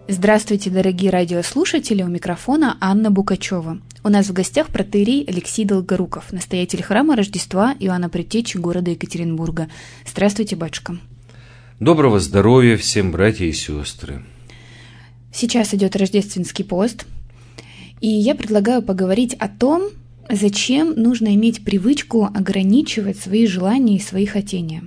Здравствуйте, дорогие радиослушатели, у микрофона Анна Букачева. У нас в гостях протоиерей Алексей Долгоруков, настоятель храма Рождества Иоанна Предтечи города Екатеринбурга. Здравствуйте, батюшка. Доброго здоровья всем, братья и сестры. Сейчас идет рождественский пост, и я предлагаю поговорить о том, зачем нужно иметь привычку ограничивать свои желания и свои хотения.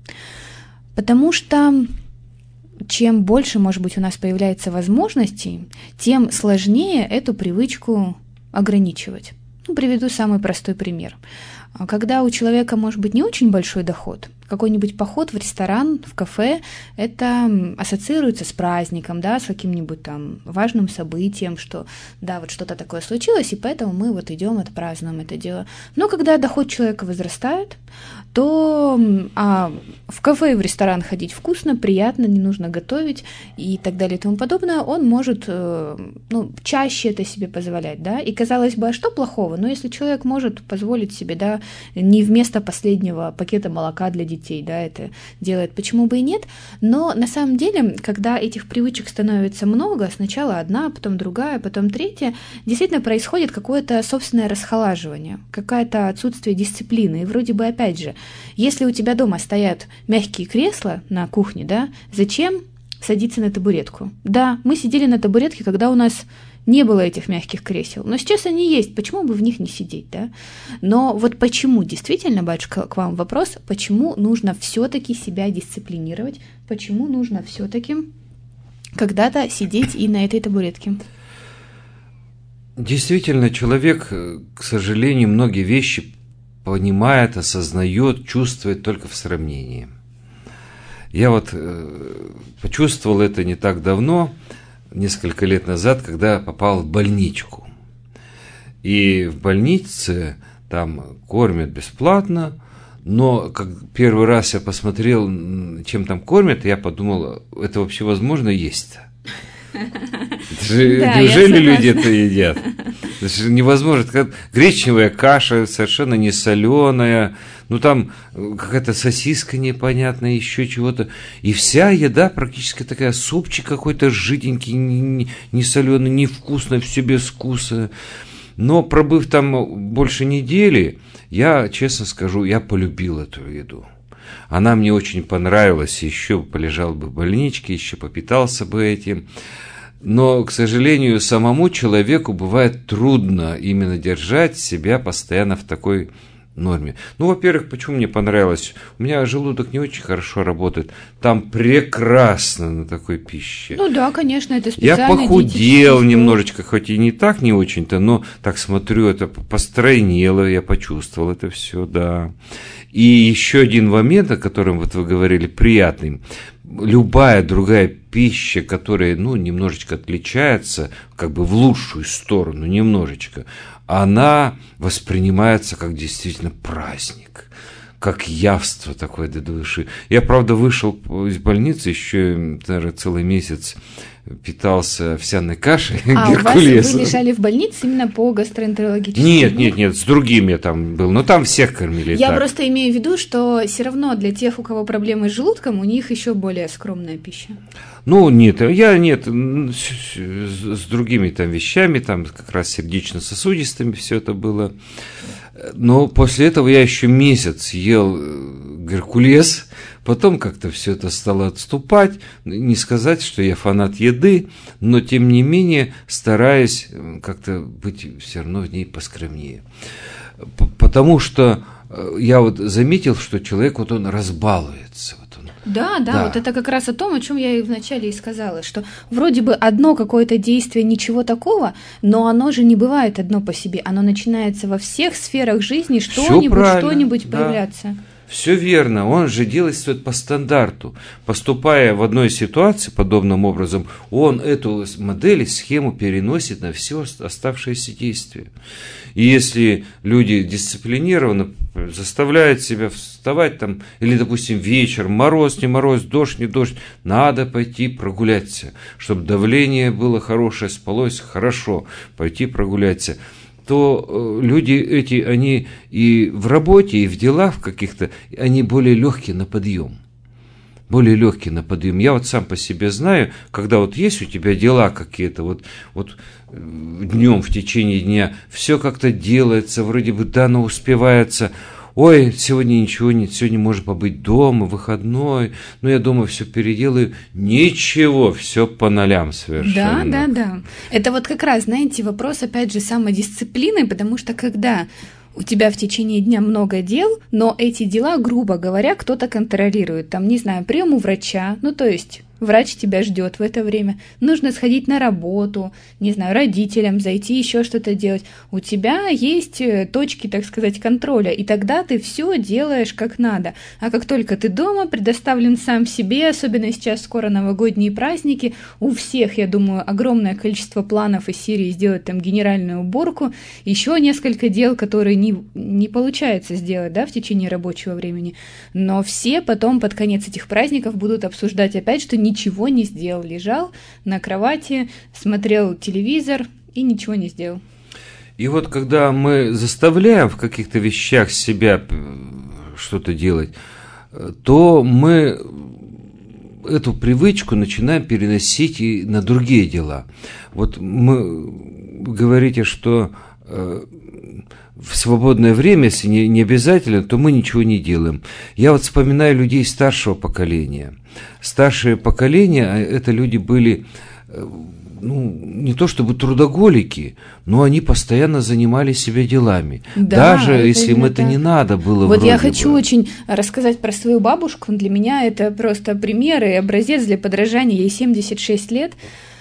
Потому что чем больше, может быть, у нас появляется возможностей, тем сложнее эту привычку ограничивать. Приведу самый простой пример. Когда у человека может быть не очень большой доход, какой-нибудь поход в ресторан, в кафе, это ассоциируется с праздником, да, с каким-нибудь там важным событием, что да, вот что-то такое случилось, и поэтому мы вот идем, отпразднуем это дело. Но когда доход человека возрастает, то в кафе и в ресторан ходить вкусно, приятно, не нужно готовить и так далее и тому подобное, он может чаще это себе позволять, да, и казалось бы, а что плохого? Но если человек может позволить себе, да, не вместо последнего пакета молока для детей, да, это делает, почему бы и нет, но на самом деле, когда этих привычек становится много, сначала одна, потом другая, потом третья, действительно происходит какое-то собственное расхолаживание, какое-то отсутствие дисциплины, и вроде бы опять же, если у тебя дома стоят мягкие кресла на кухне, да, зачем садиться на табуретку? Да, мы сидели на табуретке, когда у нас не было этих мягких кресел, но сейчас они есть, почему бы в них не сидеть, да? Но вот почему, действительно, батюшка, к вам вопрос, почему нужно все-таки себя дисциплинировать, почему нужно все-таки когда-то сидеть и на этой табуретке? Действительно, человек, к сожалению, многие вещи понимает, осознает, чувствует только в сравнении. Я вот почувствовал это не так давно, несколько лет назад, когда попал в больничку. И в больнице там кормят бесплатно, но как первый раз я посмотрел, чем там кормят, я подумал, это вообще возможно есть-то? Неужели люди это едят? Это же невозможно. Гречневая каша совершенно не соленая, ну там какая-то сосиска непонятная, еще чего-то. И вся еда практически такая, супчик какой-то жиденький, не соленый, невкусный, все без вкуса. Но пробыв там больше недели, я, честно скажу, я полюбил эту еду. Она мне очень понравилась, еще полежал бы в больничке, еще попитался бы этим. Но, к сожалению, самому человеку бывает трудно именно держать себя постоянно в такой норме. Ну, во-первых, почему мне понравилось? У меня желудок не очень хорошо работает. Там прекрасно на такой пище. Ну да, конечно, это специально. Я похудел немножечко, хоть и не так, не очень-то, но так смотрю, это постройнело, я почувствовал это все, да. И еще один момент, о котором вот вы говорили, приятный. Любая другая пища, которая, немножечко отличается, как бы в лучшую сторону, немножечко, она воспринимается как действительно праздник, как явство такое для души. Я, правда, вышел из больницы, еще, наверное, целый месяц питался овсяной кашей Геркулесом. Вы лежали в больнице именно по гастроэнтерологическому? Нет, с другими я там был, но там всех кормили. Я просто имею в виду, что все равно для тех, у кого проблемы с желудком, у них еще более скромная пища. Нет, с другими там вещами, там как раз сердечно-сосудистыми все это было. Но после этого я еще месяц ел Геркулес, потом как-то все это стало отступать. Не сказать, что я фанат еды, но тем не менее стараюсь как-то быть все равно в ней поскромнее. Потому что я вот заметил, что человек он разбалуется. Да, вот это как раз о том, о чем я и вначале и сказала, что вроде бы одно какое-то действие, ничего такого, но оно же не бывает одно по себе, оно начинается во всех сферах жизни, что-нибудь появляться. Все верно, он же действует по стандарту. Поступая в одной ситуации подобным образом, он эту модель, схему переносит на все оставшиеся действия. И если люди дисциплинированно заставляют себя вставать там, или, допустим, вечер, мороз, не мороз, дождь, не дождь, надо пойти прогуляться, чтобы давление было хорошее, спалось хорошо, пойти прогуляться, то люди эти, они и в работе, и в делах каких-то, они более легкие на подъем. более легкий на подъем. Я вот сам по себе знаю, когда вот есть у тебя дела какие-то, вот днем, в течение дня, все как-то делается, вроде бы да, но успевается. Ой, сегодня ничего нет, сегодня можно побыть дома, выходной, но я дома все переделаю. Ничего, все по нолям совершенно. Да. Это вот как раз, знаете, вопрос, опять же, самодисциплины, потому что когда у тебя в течение дня много дел, но эти дела, грубо говоря, кто-то контролирует. Там, не знаю, прием у врача, то есть врач тебя ждет в это время, нужно сходить на работу, не знаю, родителям зайти, еще что-то делать. У тебя есть точки, так сказать, контроля, и тогда ты все делаешь как надо. А как только ты дома, предоставлен сам себе, особенно сейчас скоро новогодние праздники, у всех, я думаю, огромное количество планов из серии сделать там генеральную уборку, еще несколько дел, которые не получается сделать, да, в течение рабочего времени. Но все потом под конец этих праздников будут обсуждать опять, что ничего не сделал, лежал на кровати, смотрел телевизор и ничего не сделал. И вот когда мы заставляем в каких-то вещах себя что-то делать, то мы эту привычку начинаем переносить и на другие дела. Вот вы говорите, что в свободное время, если не обязательно, то мы ничего не делаем. Я вот вспоминаю людей старшего поколения. Старшее поколение – это люди были, не то чтобы трудоголики, но они постоянно занимались себя делами. Да, даже если им это не надо было. Вот я хочу очень рассказать про свою бабушку. Для меня это просто пример и образец для подражания. Ей 76 лет.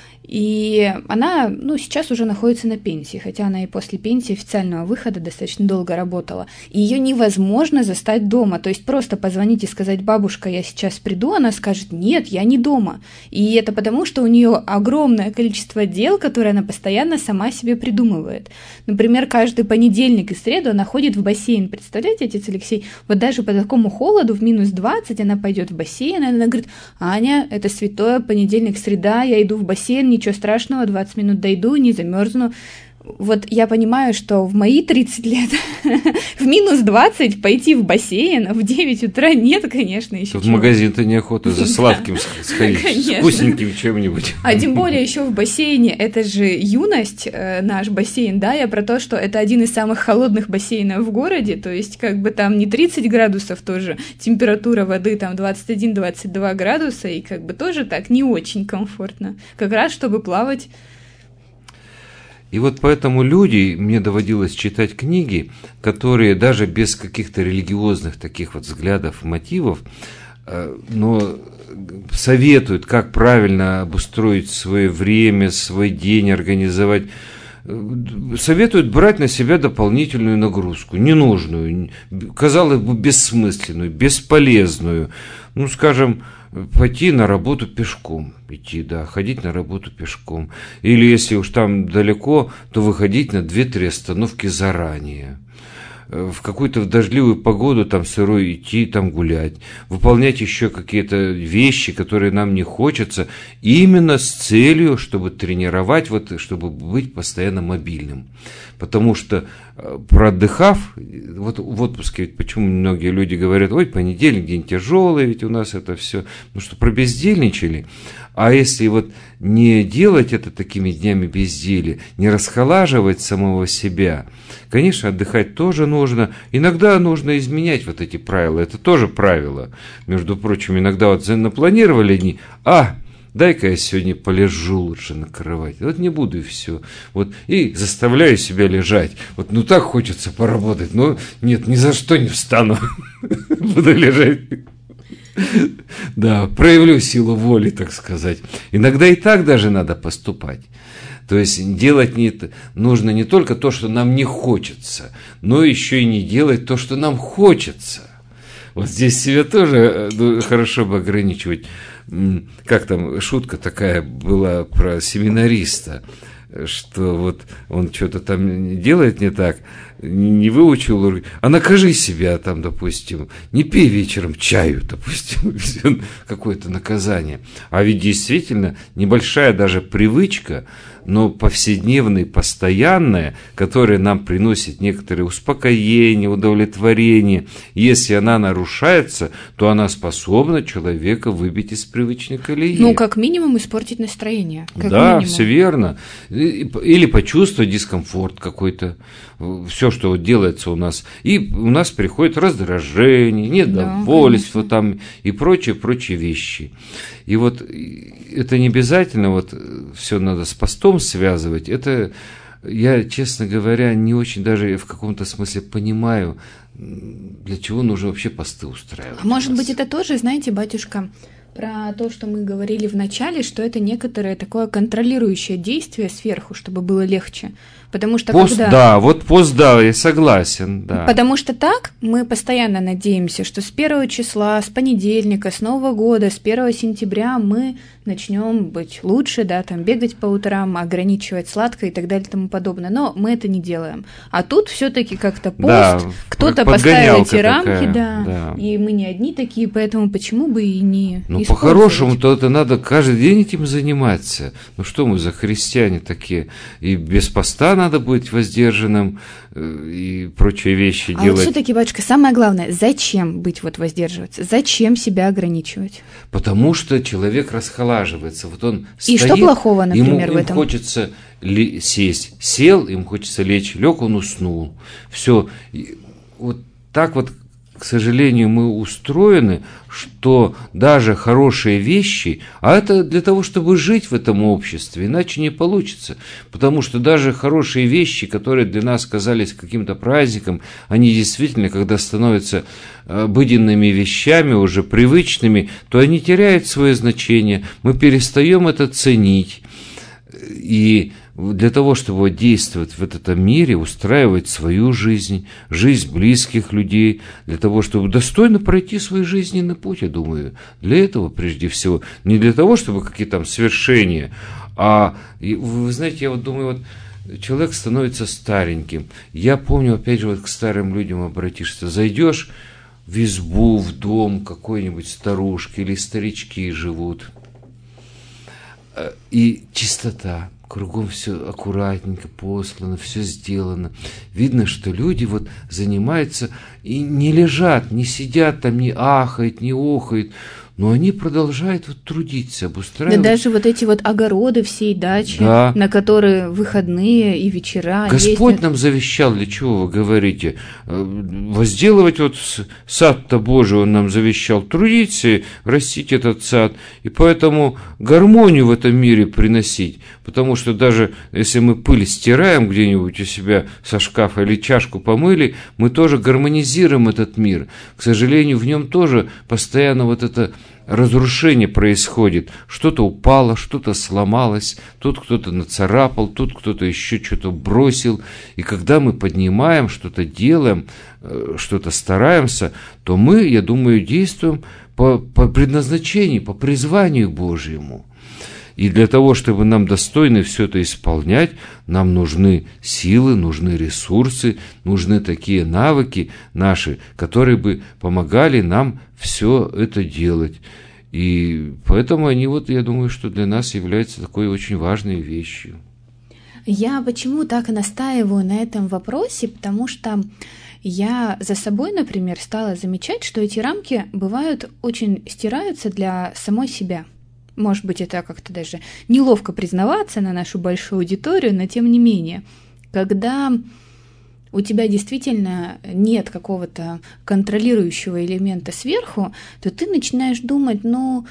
И она, сейчас уже находится на пенсии, хотя она и после пенсии официального выхода достаточно долго работала. И ее невозможно застать дома. То есть просто позвонить и сказать: бабушка, я сейчас приду, она скажет: нет, я не дома. И это потому, что у нее огромное количество дел, которые она постоянно сама себе придумывает. Например, каждый понедельник и среду она ходит в бассейн. Представляете, отец Алексей? Вот даже по такому холоду, в минус 20, она пойдет в бассейн, и она говорит: Аня, это святое, понедельник, среда, я иду в бассейн, ничего страшного, 20 минут дойду, не замерзну. Вот я понимаю, что в мои 30 лет в минус 20 пойти в бассейн в 9 утра нет, конечно, еще. В магазин-то неохота за сладким сходить, с вкусненьким чем-нибудь. А тем более еще в бассейне, это же юность, наш бассейн, да, я про то, что это один из самых холодных бассейнов в городе, то есть как бы там не 30 градусов тоже, температура воды там 21-22 градуса, и как бы тоже так не очень комфортно, как раз чтобы плавать. И вот поэтому мне доводилось читать книги, которые даже без каких-то религиозных таких вот взглядов, мотивов, но советуют, как правильно обустроить свое время, свой день, организовать. Советуют брать на себя дополнительную нагрузку, ненужную, казалось бы, бессмысленную, бесполезную. Скажем, пойти на работу пешком, ходить на работу пешком. Или если уж там далеко, то выходить на 2-3 остановки заранее. В какую-то дождливую погоду, там сырой, идти, там гулять. Выполнять еще какие-то вещи, которые нам не хочется, именно с целью, чтобы тренировать, чтобы быть постоянно мобильным. Потому что, проотдыхав, в отпуске, почему многие люди говорят: ой, понедельник день тяжелый, ведь у нас это все, что пробездельничали. А если не делать это такими днями безделия, не расхолаживать самого себя, конечно, отдыхать тоже нужно. Иногда нужно изменять эти правила, это тоже правило. Между прочим, иногда напланировали дни, дай-ка я сегодня полежу лучше на кровати. Не буду, и все. И заставляю себя лежать. Так хочется поработать, но нет, ни за что не встану. Буду лежать. Да, проявлю силу воли, так сказать. Иногда и так даже надо поступать. То есть делать нужно не только то, что нам не хочется, но еще и не делать то, что нам хочется. Здесь себя тоже хорошо бы ограничивать. Как там, шутка такая была про семинариста, что он что-то там делает не так, не выучил уроки, а накажи себя там, допустим, не пей вечером чаю, допустим, какое-то наказание. А ведь действительно небольшая даже привычка, но повседневная, постоянная, которая нам приносит некоторое успокоение, удовлетворение, если она нарушается, то она способна человека выбить из привычной колеи. Ну, как минимум, испортить настроение. Да, все верно. Или почувствовать дискомфорт какой-то. Все, что вот делается у нас. И у нас приходит раздражение, недовольство, да, там и прочие вещи. И вот это не обязательно вот все надо с постом связывать. Это, я, честно говоря, не очень даже в каком-то смысле понимаю, для чего нужно вообще посты устраивать. А может быть, это тоже, знаете, батюшка, про то, что мы говорили в начале, что это некоторое такое контролирующее действие сверху, чтобы было легче. Потому что пост, да, вот пост, да, я согласен, да. Потому что так мы постоянно надеемся, что с 1 числа, с понедельника, с Нового года, с 1 сентября мы начнем быть лучше, да, там бегать по утрам, ограничивать сладкое и так далее и тому подобное. Но мы это не делаем. А тут все-таки как-то пост, да, кто-то поставил эти рамки, да, и мы не одни такие, поэтому почему бы и не использовать? Ну, по-хорошему-то это надо каждый день этим заниматься. Ну, что мы за христиане такие? И без поста надо быть воздержанным и прочие вещи делать. А вот все-таки, батюшка, самое главное, зачем быть вот воздерживаться? Зачем себя ограничивать? Потому что человек расхолаживается. Вот он стоит, и что плохого, например, ему в этом? Хочется сесть. Сел, ему хочется лечь. Лег, он уснул. Все. Вот так вот, к сожалению, мы устроены, что даже хорошие вещи, а это для того, чтобы жить в этом обществе, иначе не получится. Потому что даже хорошие вещи, которые для нас казались каким-то праздником, они действительно, когда становятся обыденными вещами, уже привычными, то они теряют свое значение, мы перестаем это ценить. И для того, чтобы действовать в этом мире, устраивать свою жизнь, жизнь близких людей, для того, чтобы достойно пройти свой жизненный путь, я думаю, для этого прежде всего, не для того, чтобы какие-то там свершения, а, вы знаете, я вот думаю, вот человек становится стареньким. Я помню, опять же, вот к старым людям обратишься, зайдешь в избу, в дом какой-нибудь старушки или старички живут, и чистота. Кругом все аккуратненько послано, все сделано. Видно, что люди вот занимаются и не лежат, не сидят там, не ахают, не охают, но они продолжают вот трудиться, обустраивать. Да даже вот эти вот огороды всей дачи, да, на которые выходные и вечера Господь ездят. нам завещал, для чего вы говорите? Возделывать вот сад-то Божий Он нам завещал, трудиться, растить этот сад, и поэтому гармонию в этом мире приносить, потому что даже если мы пыль стираем где-нибудь у себя со шкафа или чашку помыли, мы тоже гармонизируем этот мир. К сожалению, в нем тоже постоянно вот это разрушение происходит. Что-то упало, что-то сломалось, тут кто-то нацарапал, тут кто-то еще что-то бросил. И когда мы поднимаем, что-то делаем, что-то стараемся, то мы, я думаю, действуем по предназначению, по призванию Божьему. И для того, чтобы нам достойно все это исполнять, нам нужны силы, нужны ресурсы, нужны такие навыки наши, которые бы помогали нам все это делать. И поэтому они, вот, я думаю, что для нас являются такой очень важной вещью. Я почему так и настаиваю на этом вопросе, потому что я за собой, например, стала замечать, что эти рамки бывают очень стираются для самой себя. Может быть, это как-то даже неловко признаваться на нашу большую аудиторию, но тем не менее, когда у тебя действительно нет какого-то контролирующего элемента сверху, то ты начинаешь думать,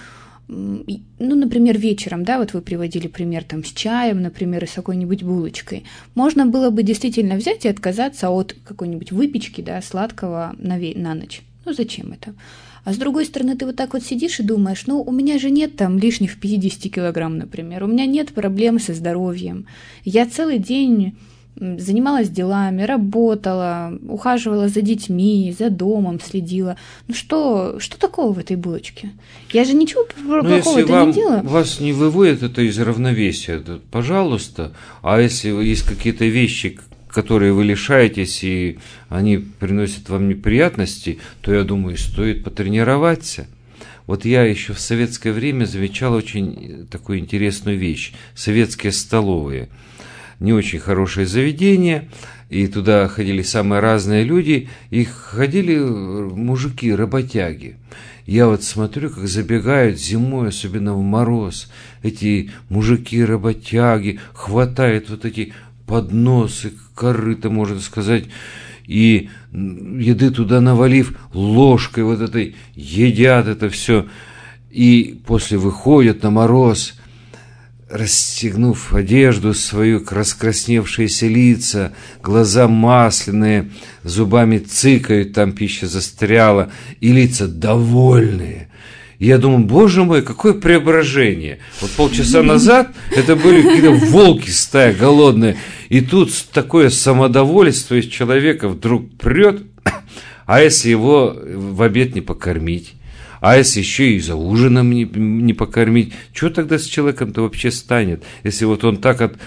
например, вечером, да, вот вы приводили пример там с чаем, например, и с какой-нибудь булочкой. Можно было бы действительно взять и отказаться от какой-нибудь выпечки, да, сладкого на ночь. Ну, зачем это? А с другой стороны, ты вот так вот сидишь и думаешь, у меня же нет там лишних 50 килограмм, например, у меня нет проблем со здоровьем. Я целый день занималась делами, работала, ухаживала за детьми, за домом следила. Что такого в этой булочке? Я же ничего плохого-то не делала. Если вас не выводит это из равновесия, то, пожалуйста. А если есть какие-то вещи, которые вы лишаетесь, и они приносят вам неприятности, то, я думаю, стоит потренироваться. Вот я еще в советское время замечал очень такую интересную вещь. Советские столовые. Не очень хорошее заведение, и туда ходили самые разные люди, и ходили мужики, работяги. Я вот смотрю, как забегают зимой, особенно в мороз, эти мужики-работяги, хватают вот эти подносы, корыта, можно сказать, и еды туда навалив, ложкой вот этой едят это все, и после выходят на мороз, расстегнув одежду свою, раскрасневшиеся лица, глаза масляные, зубами цыкают, там пища застряла, и лица довольные. И я думаю, боже мой, какое преображение. Вот полчаса назад это были какие-то волки стая голодные, и тут такое самодовольство из человека вдруг прет, а если его в обед не покормить? А если еще и за ужином не покормить, что тогда с человеком-то вообще станет? Если вот он так от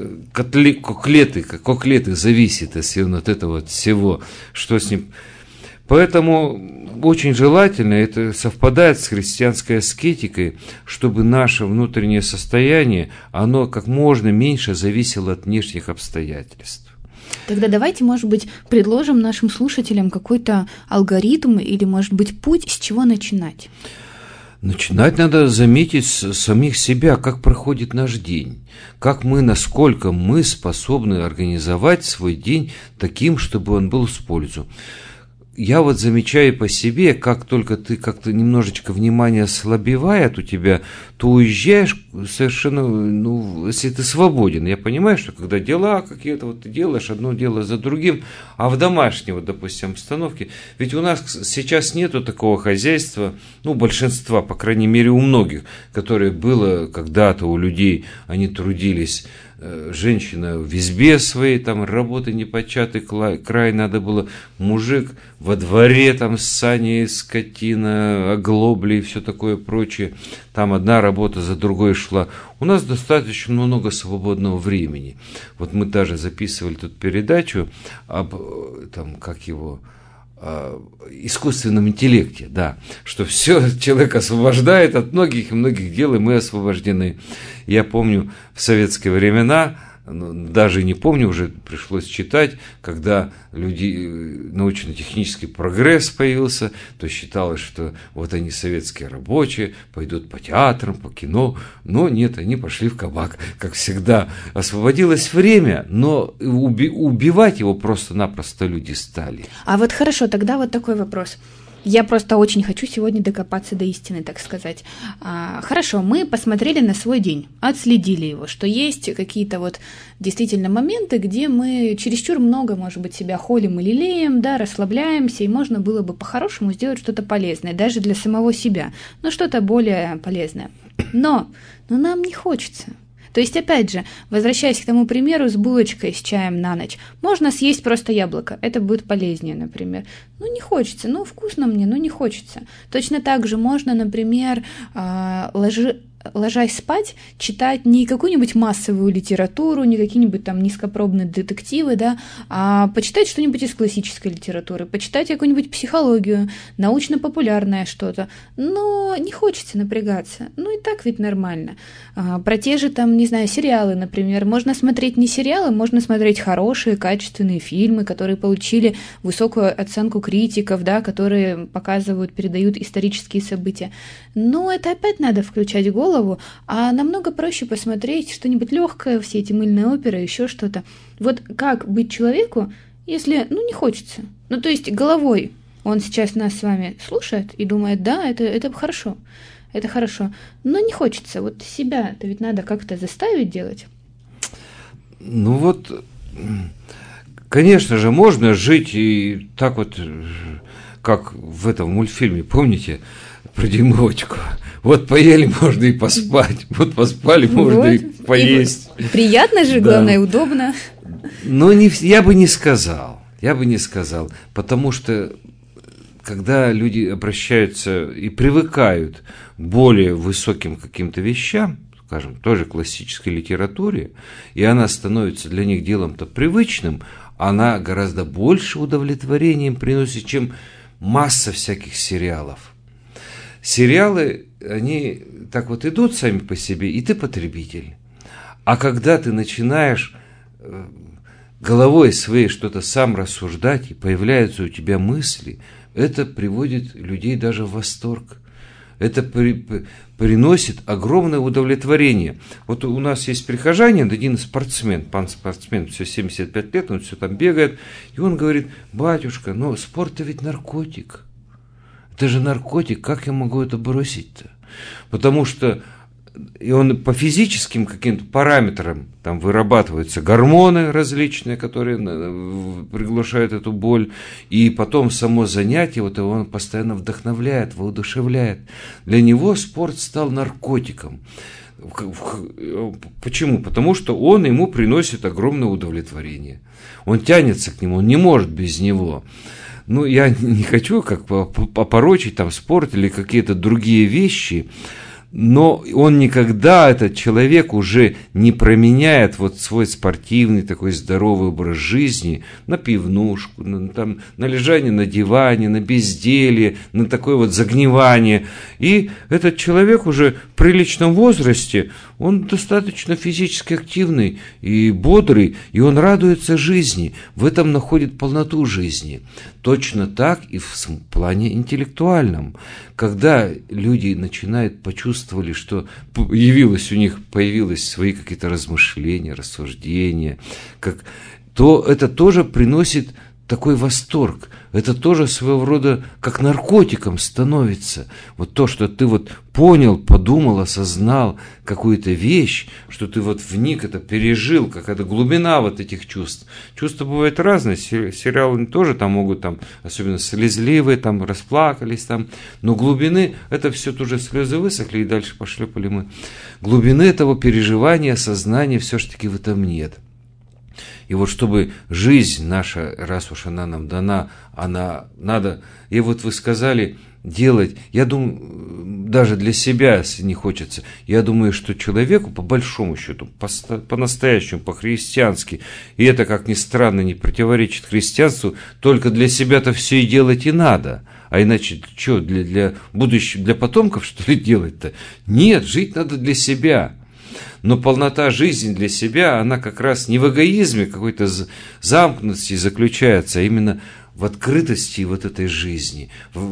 коклеты зависит, если он от этого вот всего, что с ним... Поэтому очень желательно, это совпадает с христианской аскетикой, чтобы наше внутреннее состояние, оно как можно меньше зависело от внешних обстоятельств. Тогда давайте, может быть, предложим нашим слушателям какой-то алгоритм или, может быть, путь, с чего начинать. Начинать надо заметить с самих себя, как проходит наш день, насколько мы способны организовать свой день таким, чтобы он был с пользой. Я вот замечаю по себе, как только ты как-то немножечко внимание ослабевает у тебя, то уезжаешь совершенно, если ты свободен. Я понимаю, что когда дела какие-то, вот ты делаешь одно дело за другим, а в домашней, вот, допустим, обстановке, ведь у нас сейчас нету такого хозяйства, большинства, по крайней мере, у многих, которое было когда-то у людей, они трудились. Женщина в избе своей, там работы непочатый край, надо было, мужик во дворе, там сани, скотина, оглобли и все такое прочее, там одна работа за другой шла. У нас достаточно много свободного времени. Вот мы даже записывали тут передачу об, искусственном интеллекте, да, что все человек освобождает от многих и многих дел, и мы освобождены. Я помню в советские времена, даже не помню, уже пришлось читать, когда научно-технический прогресс появился, то считалось, что вот они, советские рабочие, пойдут по театрам, по кино, но нет, они пошли в кабак, как всегда. Освободилось время, но убивать его просто-напросто люди стали. А вот хорошо, тогда вот такой вопрос. Я просто очень хочу сегодня докопаться до истины, так сказать. Хорошо, мы посмотрели на свой день, отследили его, что есть какие-то вот действительно моменты, где мы чересчур много, может быть, себя холим или лелеем, да, расслабляемся, и можно было бы по-хорошему сделать что-то полезное, даже для самого себя, но что-то более полезное. Но нам не хочется. То есть, опять же, возвращаясь к тому примеру с булочкой с чаем на ночь, можно съесть просто яблоко, это будет полезнее, например. Не хочется, вкусно мне, не хочется. Точно так же можно, например, ложась спать, читать не какую-нибудь массовую литературу, не какие-нибудь там низкопробные детективы, да, а почитать что-нибудь из классической литературы, почитать какую-нибудь психологию, научно-популярное что-то. Но не хочется напрягаться. И так ведь нормально. Про те же там, не знаю, сериалы, например. Можно смотреть не сериалы, можно смотреть хорошие, качественные фильмы, которые получили высокую оценку критиков, да, которые показывают, передают исторические события. Но это опять надо включать голову, а намного проще посмотреть что-нибудь легкое, все эти мыльные оперы, еще что-то. Вот как быть человеку, если, не хочется? То есть головой он сейчас нас с вами слушает и думает, да, это хорошо, это хорошо, но не хочется. Вот себя-то ведь надо как-то заставить делать. Конечно же, можно жить и так вот, как в этом мультфильме, помните, про Дюймовочку? Вот поели, можно и поспать. Вот поспали, можно и поесть. И приятно же, главное, удобно. Я бы не сказал. Потому что, когда люди обращаются и привыкают к более высоким каким-то вещам, скажем, той же классической литературе, и она становится для них делом-то привычным, она гораздо больше удовлетворения им приносит, чем масса всяких сериалов. Сериалы, они так вот идут сами по себе, и ты потребитель. А когда ты начинаешь головой своей что-то сам рассуждать, и появляются у тебя мысли, это приводит людей даже в восторг. Это приносит огромное удовлетворение. Вот у нас есть прихожанин, один спортсмен, пан спортсмен, все 75 лет, он все там бегает, и он говорит: батюшка, но спорт-то ведь наркотик. Это же наркотик, как я могу это бросить-то? Потому что и он по физическим каким-то параметрам, там вырабатываются гормоны различные, которые приглушают эту боль, и потом само занятие, вот его он постоянно вдохновляет, воодушевляет. Для него спорт стал наркотиком. Почему? Потому что он ему приносит огромное удовлетворение. Он тянется к нему, он не может без него. Ну, я не хочу как опорочить там спорт или какие-то другие вещи, но он никогда, этот человек, уже не променяет вот свой спортивный такой здоровый образ жизни на пивнушку, на лежание на диване, на безделье, на такое вот загнивание. И этот человек уже в приличном возрасте, он достаточно физически активный и бодрый, и он радуется жизни, в этом находит полноту жизни. Точно так и в плане интеллектуальном. Когда люди начинают почувствовали, что появились свои какие-то размышления, рассуждения, то это тоже приносит такой восторг. Это тоже своего рода как наркотиком становится. Вот то, что ты вот понял, подумал, осознал какую-то вещь, что ты вот вник, это пережил, какая-то глубина вот этих чувств. Чувства бывают разные, сериалы тоже там могут, там, особенно слезливые, там расплакались, там, но глубины, это все тоже слезы высохли и дальше пошлепали мы. Глубины этого переживания, осознания все-таки в этом нет. И вот чтобы жизнь наша, раз уж она нам дана, она надо, и вот вы сказали, делать, я думаю, даже для себя, если не хочется, я думаю, что человеку, по большому счету, по-настоящему, по-христиански, и это, как ни странно, не противоречит христианству, только для себя-то все и делать и надо. А иначе, что, для будущего, для потомков, что ли, делать-то? Нет, жить надо для себя. Но полнота жизни для себя, она как раз не в эгоизме какой-то замкнутости заключается, а именно в открытости вот этой жизни,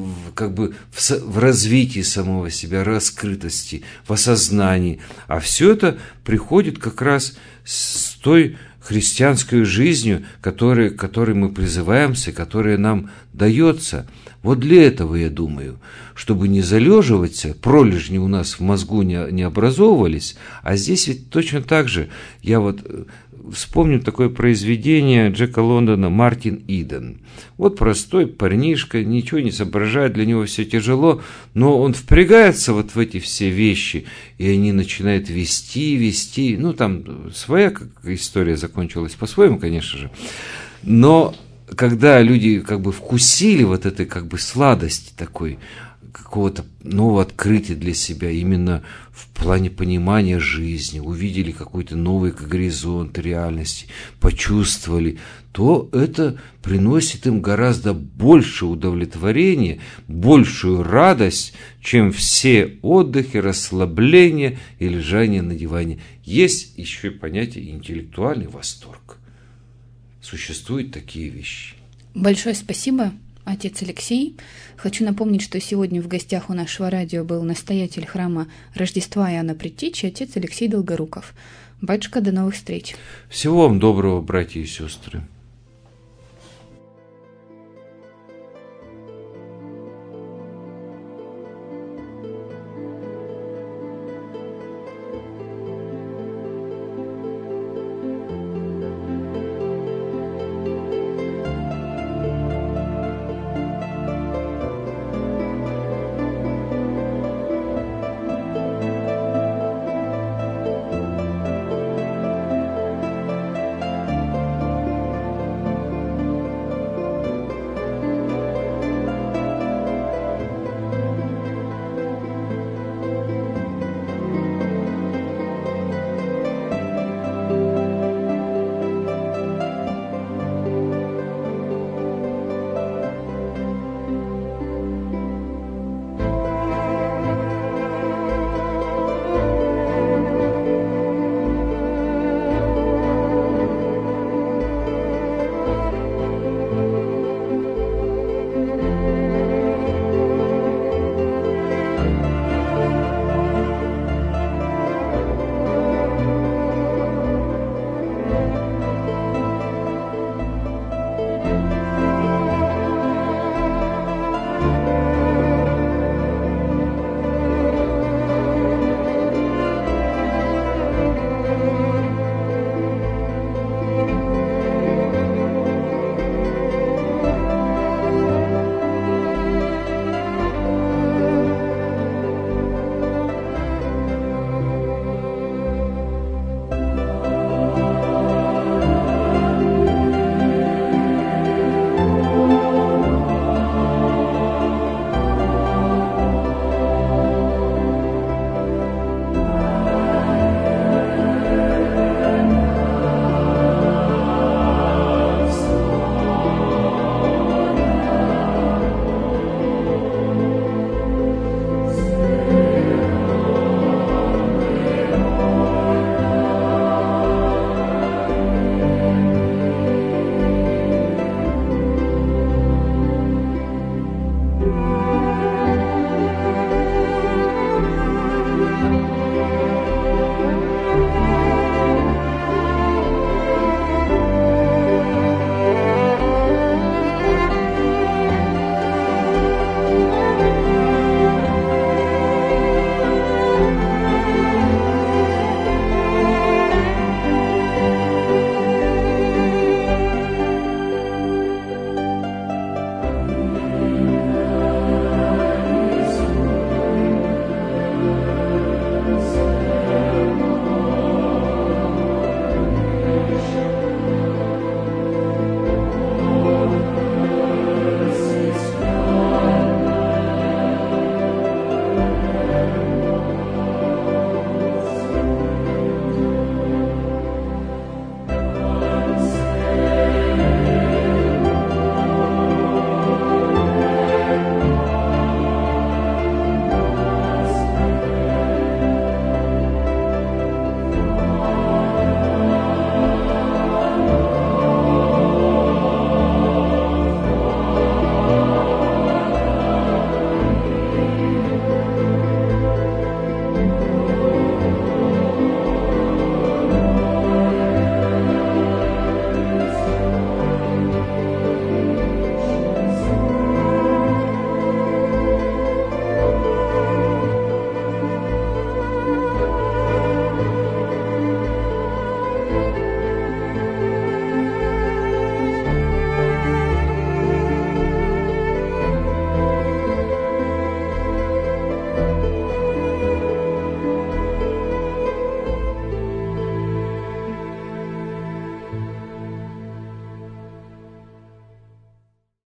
в развитии самого себя, раскрытости, в осознании. А все это приходит как раз с той христианской жизнью, которой мы призываемся, которая нам дается. Вот для этого, я думаю, чтобы не залеживаться, пролежни у нас в мозгу не образовывались, а здесь ведь точно так же. Я вот вспомню такое произведение Джека Лондона «Мартин Иден». Вот простой парнишка, ничего не соображает, для него все тяжело, но он впрягается вот в эти все вещи, и они начинают вести. Ну, там своя история закончилась по-своему, конечно же. Но когда люди как бы вкусили вот этой как бы сладости такой, какого-то нового открытия для себя, именно в плане понимания жизни, увидели какой-то новый горизонт реальности, почувствовали, то это приносит им гораздо больше удовлетворения, большую радость, чем все отдыхи, расслабления и лежание на диване. Есть еще и понятие интеллектуальный восторг. Существуют такие вещи. Большое спасибо, отец Алексей. Хочу напомнить, что сегодня в гостях у нашего радио был настоятель храма Рождества Иоанна Предтечи, отец Алексей Долгоруков. Батюшка, до новых встреч. Всего вам доброго, братья и сестры.